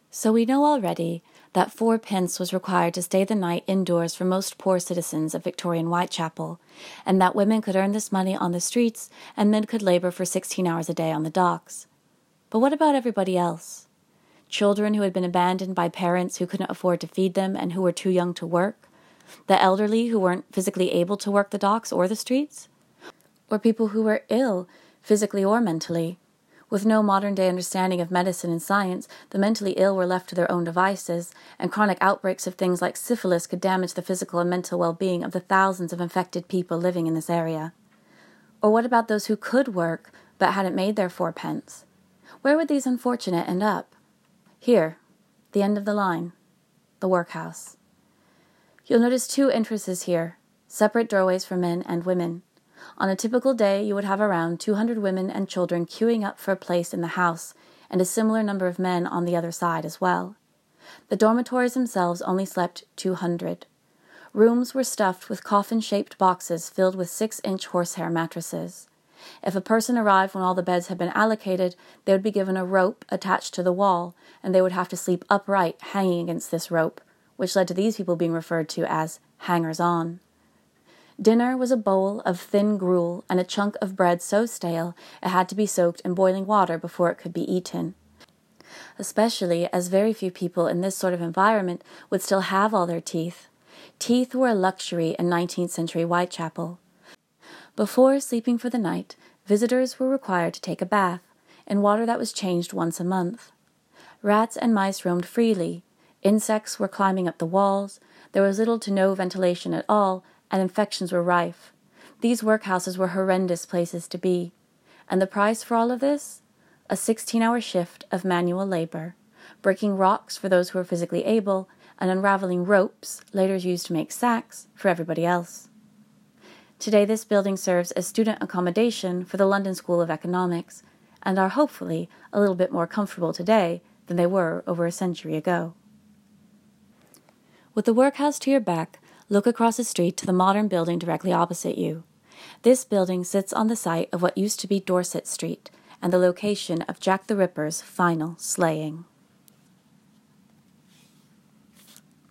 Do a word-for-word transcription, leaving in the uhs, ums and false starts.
So we know already that fourpence was required to stay the night indoors for most poor citizens of Victorian Whitechapel, and that women could earn this money on the streets and men could labor for sixteen hours a day on the docks. But what about everybody else? Children who had been abandoned by parents who couldn't afford to feed them and who were too young to work? The elderly who weren't physically able to work the docks or the streets? Or people who were ill, physically or mentally? With no modern-day understanding of medicine and science, the mentally ill were left to their own devices, and chronic outbreaks of things like syphilis could damage the physical and mental well-being of the thousands of infected people living in this area. Or what about those who could work but hadn't made their fourpence? Where would these unfortunate end up? Here, the end of the line, the workhouse. You'll notice two entrances here, separate doorways for men and women. On a typical day, you would have around two hundred women and children queuing up for a place in the house, and a similar number of men on the other side as well. The dormitories themselves only slept two hundred. Rooms were stuffed with coffin-shaped boxes filled with six-inch horsehair mattresses. If a person arrived when all the beds had been allocated, they would be given a rope attached to the wall, and they would have to sleep upright, hanging against this rope, which led to these people being referred to as hangers-on. Dinner was a bowl of thin gruel and a chunk of bread so stale it had to be soaked in boiling water before it could be eaten. Especially as very few people in this sort of environment would still have all their teeth. Teeth were a luxury in nineteenth century Whitechapel. Before sleeping for the night, visitors were required to take a bath in water that was changed once a month. Rats and mice roamed freely. Insects were climbing up the walls. There was little to no ventilation at all, and infections were rife. These workhouses were horrendous places to be. And the price for all of this? A sixteen-hour shift of manual labor, breaking rocks for those who were physically able, and unraveling ropes, later used to make sacks, for everybody else. Today this building serves as student accommodation for the London School of Economics, and are hopefully a little bit more comfortable today than they were over a century ago. With the workhouse to your back, look across the street to the modern building directly opposite you. This building sits on the site of what used to be Dorset Street, and the location of Jack the Ripper's final slaying.